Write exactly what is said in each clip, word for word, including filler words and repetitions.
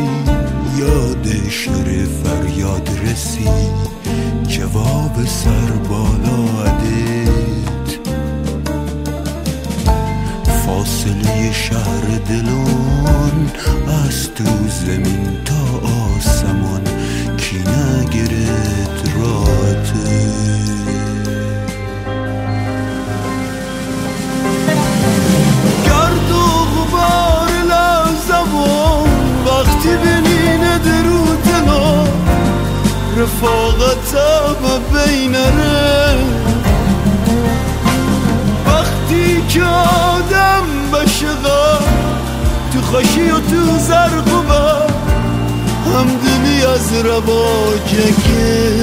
رسی یاد شعر فریاد رسی جواب سر بالا عدت فاصله شهر دلون از تو زمین تا آسمان کی نگرد راته گرد و غبار لحظمون وقتی بینینه درودنا رفاقتم بین ره وقتی که آدم بشقا تو خوشی و تو زرق و با همدلی از رواجه که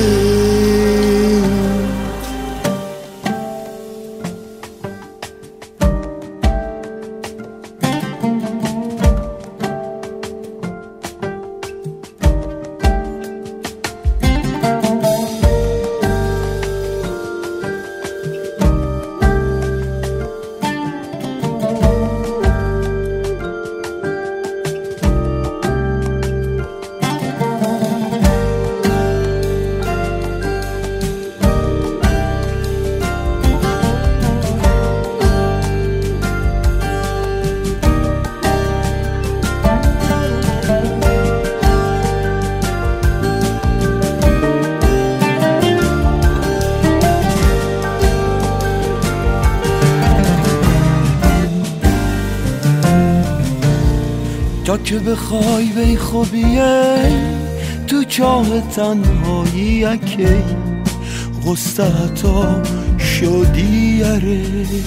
تا که بخوای بی خوبیه تو چاه تنهایی اکی غصه تا شدیاره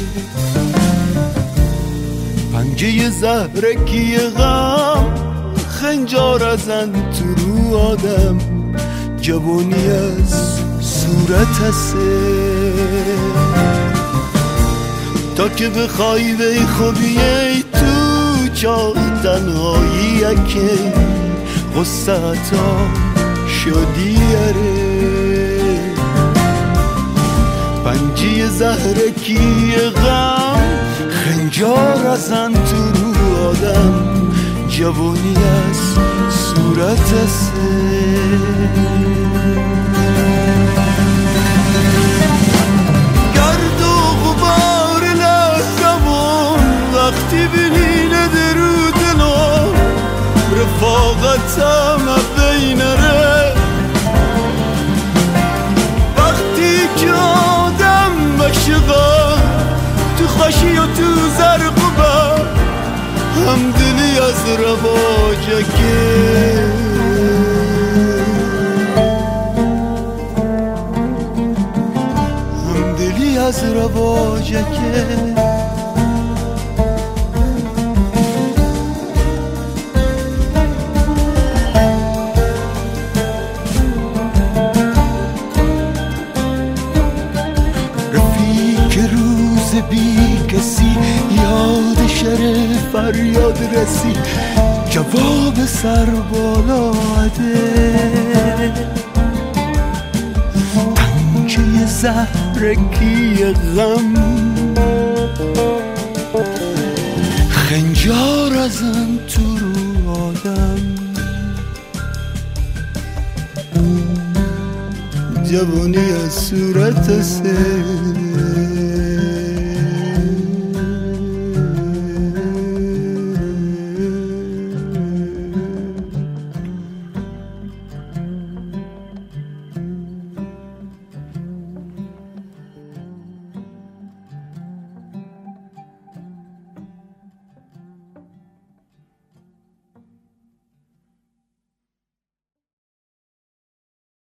پنجه زهرکی غم خنجار ازن تو رو آدم جوانی از صورت هسته تا که بخوای بی خوبیه تو چاه تنهایی اکی غصه تا شدیاره پنجی زهرکی غم خنجار ازن تو رو آدم جوانی از صورت هسته گرد و غبار لحظمون وقتی بینینه درودنا رفاقتم بین ره وقتی که آدم بشقا تو خوشی و تو زرق و با همدلی از رواجه که همدلی از رواجه که بی کسی یاد شر فریاد رسی جواب سر بالا عده پنجه زهرکی غم خنجار ازن تو رو آدم جوانی از صورت سه